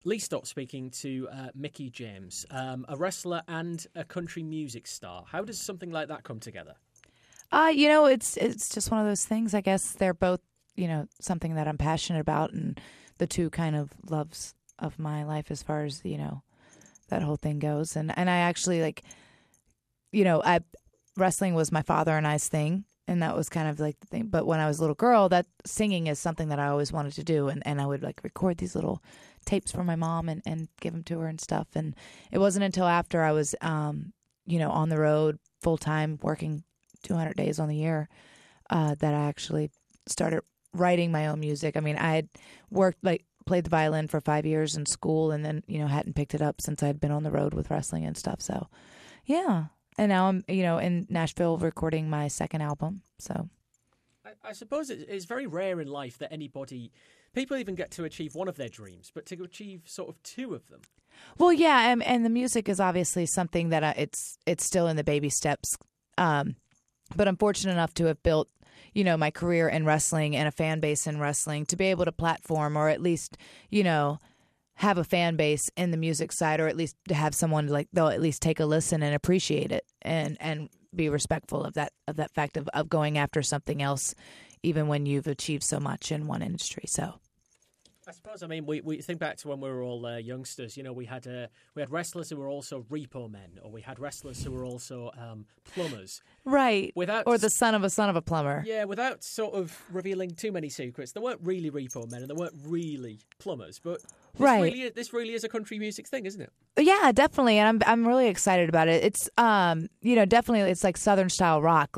Lee Stott speaking to Mickey James, a wrestler and a country music star. How does something like that come together? It's just one of those things. I guess they're both, something that I'm passionate about, and the two kind of loves of my life as far as, that whole thing goes. And I actually wrestling was my father and I's thing. And that was kind of like the thing. But when I was a little girl, that singing is something that I always wanted to do. And I would record these little tapes for my mom and give them to her and stuff. And it wasn't until after I was, on the road full time, working 200 days on the year, that I actually started writing my own music. I mean, I had played the violin for 5 years in school, and then, hadn't picked it up since I'd been on the road with wrestling and stuff. So, yeah. And now I'm, in Nashville recording my second album. So I suppose it's very rare in life that people even get to achieve one of their dreams, but to achieve sort of two of them. Well, yeah, and the music is obviously something that it's still in the baby steps. But I'm fortunate enough to have built, my career in wrestling and a fan base in wrestling to be able to platform, or at least, have a fan base in the music side, or at least to have someone they'll at least take a listen and appreciate it and be respectful of that fact of going after something else, even when you've achieved so much in one industry. So I suppose, we think back to when we were all youngsters. We had wrestlers who were also repo men, or we had wrestlers who were also plumbers. Right. Or the son of a plumber. Yeah, without sort of revealing too many secrets. They weren't really repo men and they weren't really plumbers, but this really is a country music thing, isn't it? Yeah, definitely, and I'm really excited about it. It's definitely it's like Southern style rock,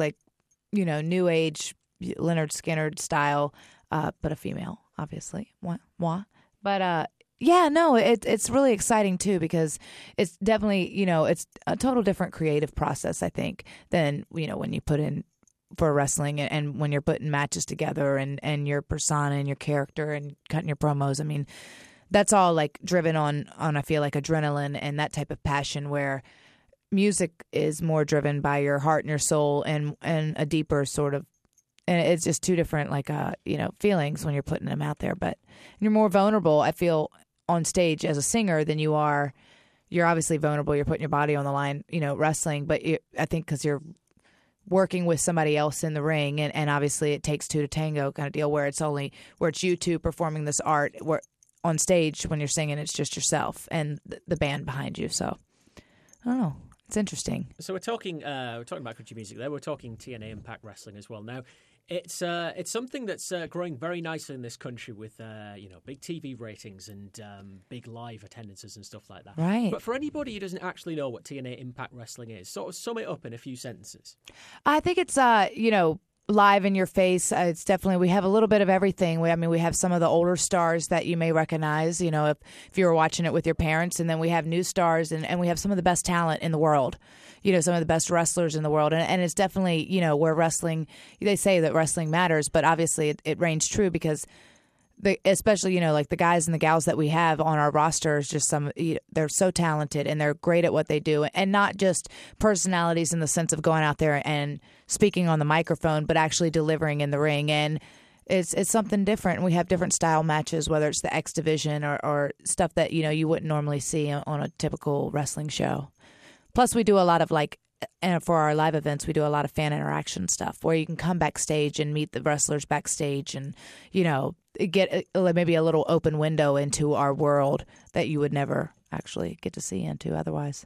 new age Leonard Skinner style, but a female, obviously. Moi. But it's really exciting too, because it's definitely, it's a total different creative process, I think, than, when you put in for wrestling and when you're putting matches together and your persona and your character and cutting your promos. I mean, that's all driven on I feel like adrenaline and that type of passion, where music is more driven by your heart and your soul and a deeper sort of, and it's just two different feelings when you're putting them out there. But you're more vulnerable, I feel, on stage as a singer than you are. You're obviously vulnerable. You're putting your body on the line, wrestling. But I think because you're working with somebody else in the ring, and obviously it takes two to tango kind of deal, where it's you two performing this art, where on stage when you're singing it's just yourself and the band behind you. So I don't know, it's interesting. So we're talking about country music there. We're talking TNA Impact Wrestling as well. Now it's something that's growing very nicely in this country with big TV ratings and big live attendances and stuff like that. Right. But for anybody who doesn't actually know what TNA Impact Wrestling is, sort of sum it up in a few sentences. I think it's live in your face. It's definitely, we have a little bit of everything. We have some of the older stars that you may recognize, if you were watching it with your parents, and then we have new stars, and we have some of the best talent in the world, some of the best wrestlers in the world. And it's definitely, where wrestling, they say that wrestling matters, but obviously it reigns true, because especially, the guys and the gals that we have on our roster is just they're so talented and they're great at what they do, and not just personalities in the sense of going out there and speaking on the microphone, but actually delivering in the ring. And it's something different. We have different style matches, whether it's the X Division or stuff that, you wouldn't normally see on a typical wrestling show. Plus, we do a lot of and for our live events, we do a lot of fan interaction stuff where you can come backstage and meet the wrestlers backstage and, get maybe a little open window into our world that you would never actually get to see into otherwise.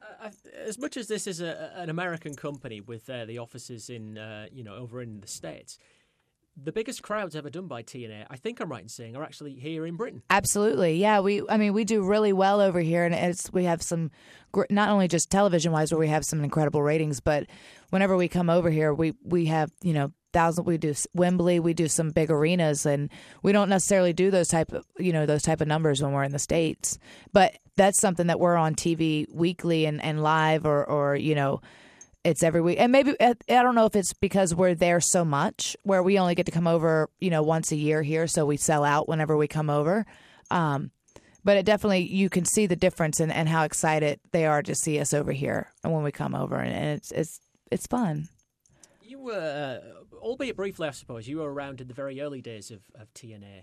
As much as this is an American company with the offices in, over in the States, the biggest crowds ever done by TNA, I think I'm right in saying, are actually here in Britain. Absolutely, yeah. We do really well over here, and we have some, not only just television-wise, where we have some incredible ratings, but whenever we come over here, we have, we do Wembley, we do some big arenas, and we don't necessarily do those type of numbers when we're in the States. But that's something that we're on TV weekly and live, or it's every week. And maybe, I don't know if it's because we're there so much, where we only get to come over, once a year here, so we sell out whenever we come over. But it definitely, you can see the difference and how excited they are to see us over here and when we come over, and it's fun. You were, albeit briefly, I suppose, you were around in the very early days of TNA.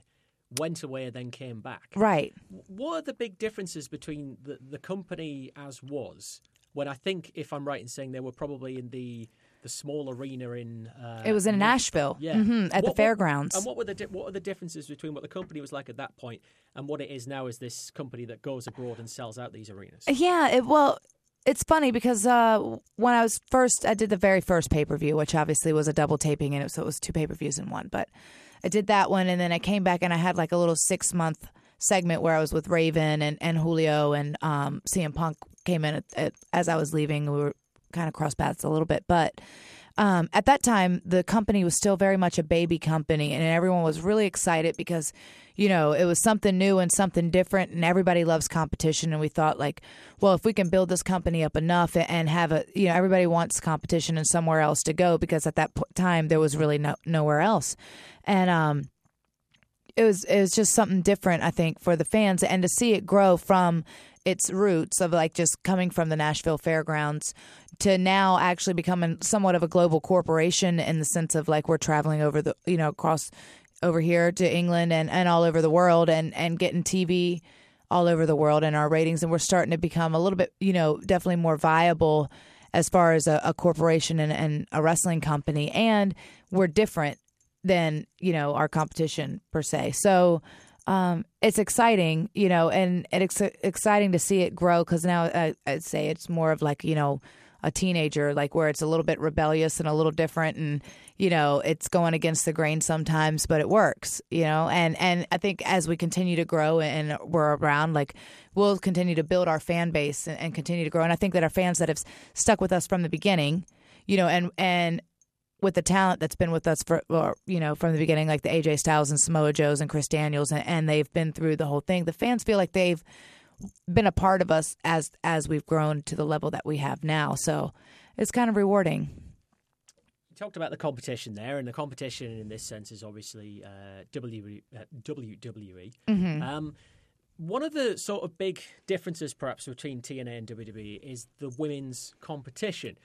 went away, then came back. Right. What are the big differences between the company as was, when I think, if I'm right in saying, they were probably in the small arena in... it was in Nashville, yeah, at the fairgrounds. And what are the differences between what the company was like at that point and what it is now as this company that goes abroad and sells out these arenas? Yeah, it's funny because when I did the very first pay-per-view, which obviously was a double taping, so it was 2 pay-per-views in one. But I did that one, and then I came back and I had like a little 6-month segment where I was with Raven and Julio, and CM Punk came in as I was leaving. We were kind of cross paths a little bit, but at that time the company was still very much a baby company, and everyone was really excited because it was something new and something different, and everybody loves competition. And we thought, like, well, if we can build this company up enough and have everybody wants competition and somewhere else to go, because at that time there was really nowhere else. And it was just something different, I think, for the fans, and to see it grow from its roots of like just coming from the Nashville Fairgrounds to now actually becoming somewhat of a global corporation, in the sense of like we're traveling over across over here to England and all over the world, and getting TV all over the world, and our ratings, and we're starting to become a little bit, definitely more viable as far as a corporation and a wrestling company, and we're different than our competition per se. So it's exciting, and it's exciting to see it grow, because now I'd say it's more of like, a teenager, like where it's a little bit rebellious and a little different, and, it's going against the grain sometimes, but it works, and I think as we continue to grow and we're around, like we'll continue to build our fan base and continue to grow. And I think that our fans that have stuck with us from the beginning, and with the talent that's been with us from the beginning, like the AJ Styles and Samoa Joes and Chris Daniels, and they've been through the whole thing. The fans feel like they've been a part of us as we've grown to the level that we have now. So it's kind of rewarding. You talked about the competition there, and the competition in this sense is obviously WWE. Mm-hmm. One of the sort of big differences perhaps between TNA and WWE is the women's competition.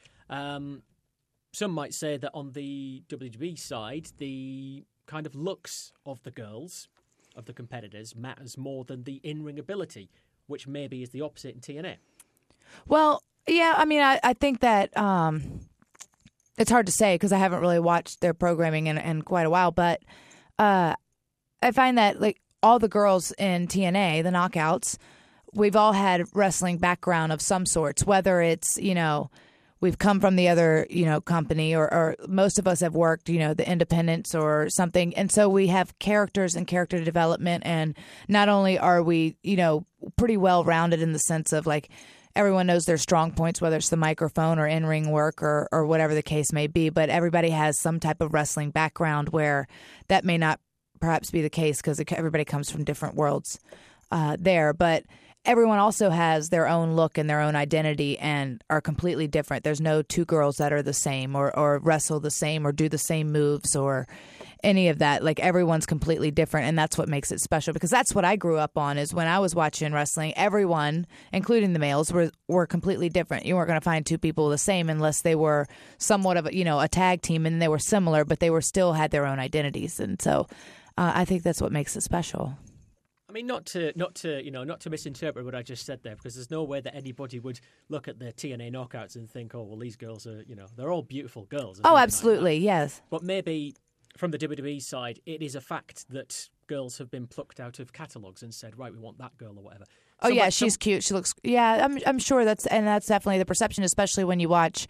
Some might say that on the WWE side, the kind of looks of the girls, of the competitors, matters more than the in-ring ability, which maybe is the opposite in TNA. Well, yeah, I mean, I think that it's hard to say because I haven't really watched their programming in quite a while, but I find that like all the girls in TNA, the Knockouts, we've all had wrestling background of some sorts, whether it's, we've come from the other, company, or most of us have worked, the independents or something. And so we have characters and character development. And not only are we, pretty well rounded in the sense of like everyone knows their strong points, whether it's the microphone or in-ring work or whatever the case may be. But everybody has some type of wrestling background where that may not perhaps be the case because everybody comes from different worlds there. But everyone also has their own look and their own identity and are completely different. There's no 2 girls that are the same or wrestle the same or do the same moves or any of that. Like everyone's completely different, and that's what makes it special, because that's what I grew up on. Is when I was watching wrestling, everyone, including the males, were completely different. You weren't going to find 2 people the same unless they were somewhat of a tag team, and they were similar, but they still had their own identities. And so I think that's what makes it special. I mean, not to misinterpret what I just said there, because there's no way that anybody would look at the TNA Knockouts and think, oh, well, these girls are, they're all beautiful girls. Oh, absolutely, like yes. But maybe from the WWE side, it is a fact that girls have been plucked out of catalogs and said, right, we want that girl or whatever. Oh, yeah, she's cute. She looks, yeah, I'm sure that's definitely the perception, especially when you watch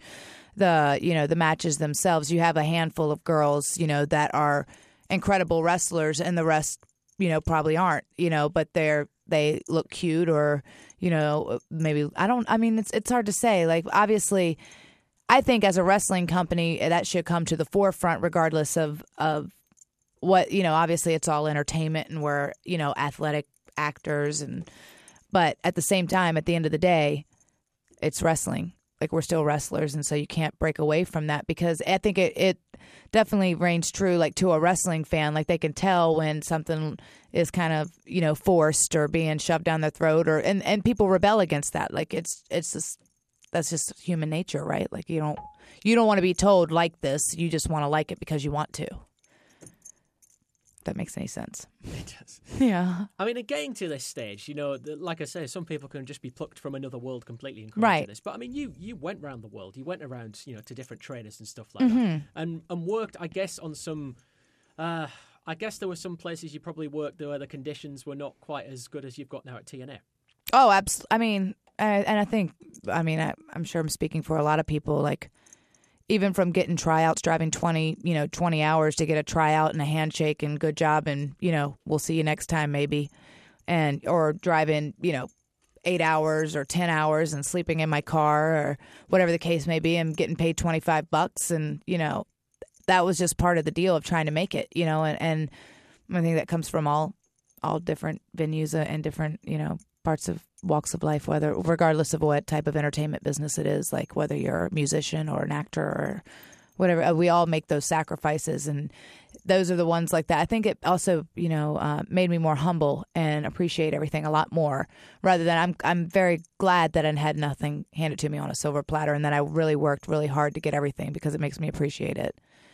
the matches themselves. You have a handful of girls, that are incredible wrestlers, and the rest, probably aren't, but they look cute, or, maybe it's hard to say. Like, obviously, I think as a wrestling company, that should come to the forefront regardless of what, obviously it's all entertainment and we're, athletic actors, but at the same time, at the end of the day, it's wrestling. Like, we're still wrestlers, and so you can't break away from that, because I think it definitely reigns true, like, to a wrestling fan. Like, they can tell when something is kind of, forced or being shoved down their throat, and people rebel against that. Like, it's just, that's just human nature, right? Like, you don't want to be told like this. You just want to like it because you want to. that makes any sense. It does. Yeah. I mean, getting to this stage, like I say, some people can just be plucked from another world completely and come Right. to this. But I mean, you went around the world. You went around, to different trainers and stuff like that, and worked, I guess, on some. I guess there were some places you probably worked where the conditions were not quite as good as you've got now at TNA. Oh, absolutely. I mean, and I think, I'm sure I'm speaking for a lot of people, like, even from getting tryouts, driving 20 hours to get a tryout and a handshake and good job and, we'll see you next time maybe. Or driving, 8 hours or 10 hours and sleeping in my car or whatever the case may be and getting paid $25 and, that was just part of the deal of trying to make it, and I think that comes from all different venues and different, parts of walks of life, regardless of what type of entertainment business it is, like whether you're a musician or an actor or whatever, we all make those sacrifices. And those are the ones like that. I think it also, made me more humble and appreciate everything a lot more rather than I'm very glad that I had nothing handed to me on a silver platter and that I really worked really hard to get everything because it makes me appreciate it.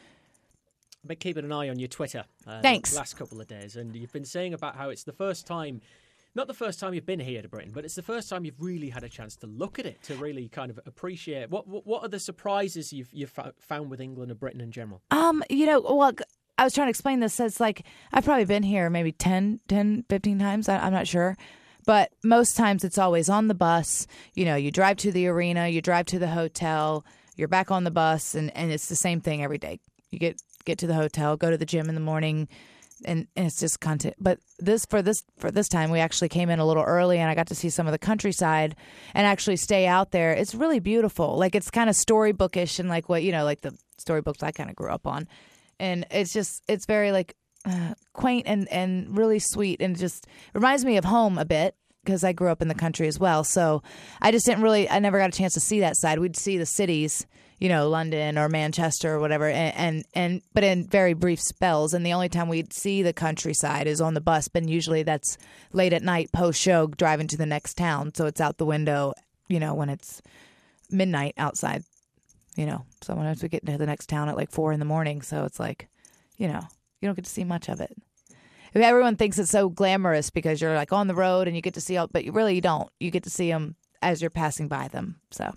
I've been keeping an eye on your Twitter Thanks. the last couple of days, and you've been saying about how it's the first time, not the first time you've been here to Britain, but it's the first time you've really had a chance to look at it, to really kind of appreciate. What are the surprises you've found with England and Britain in general? Well, I was trying to explain this. It's like I've probably been here maybe 10, 15 times. I'm not sure. But most times it's always on the bus. You drive to the arena, you drive to the hotel, you're back on the bus, and it's the same thing every day. You get to the hotel, go to the gym in the morning, and it's just content. But for this time, we actually came in a little early, and I got to see some of the countryside and actually stay out there. It's really beautiful. Like it's kind of storybookish and like what like the storybooks I kind of grew up on, and it's very like quaint and really sweet, and just reminds me of home a bit because I grew up in the country as well. So I never got a chance to see that side. We'd see the cities, London or Manchester or whatever, but in very brief spells. And the only time we'd see the countryside is on the bus, but usually that's late at night, post-show, driving to the next town. So it's out the window, when it's midnight outside, Sometimes we get to the next town at like 4 a.m. So it's like, you don't get to see much of it. Everyone thinks it's so glamorous because you're like on the road and you get to see but you don't. You get to see them as you're passing by them. So.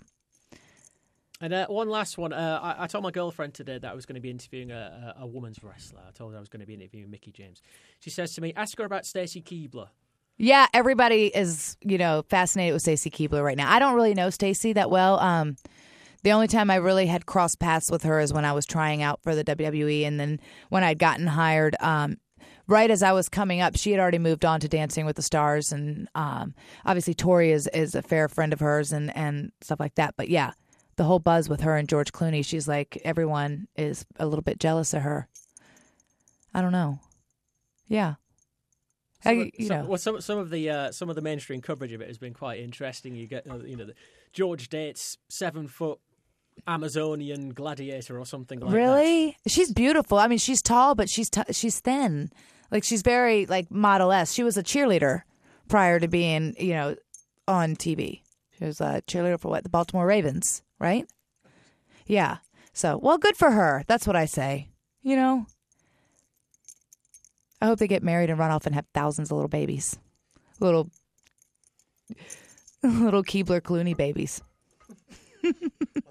And one last one. I told my girlfriend today that I was going to be interviewing a women's wrestler. I told her I was going to be interviewing Mickie James. She says to me, ask her about Stacy Keibler. Yeah, everybody is, fascinated with Stacy Keibler right now. I don't really know Stacy that well. The only time I really had crossed paths with her is when I was trying out for the WWE. And then when I'd gotten hired, right as I was coming up, she had already moved on to Dancing with the Stars. And obviously Tori is a fair friend of hers and stuff like that. But yeah. The whole buzz with her and George Clooney, she's like, everyone is a little bit jealous of her. I don't know. Yeah. Some of the mainstream coverage of it has been quite interesting. You get, George dates 7-foot Amazonian gladiator or something like that. Really? She's beautiful. I mean, she's tall, but she's thin. Like she's very like Model-esque. She was a cheerleader prior to being, on TV. She was a cheerleader for the Baltimore Ravens, right? Yeah. So, well, good for her. That's what I say. I hope they get married and run off and have thousands of little babies. Little Keibler Clooney babies.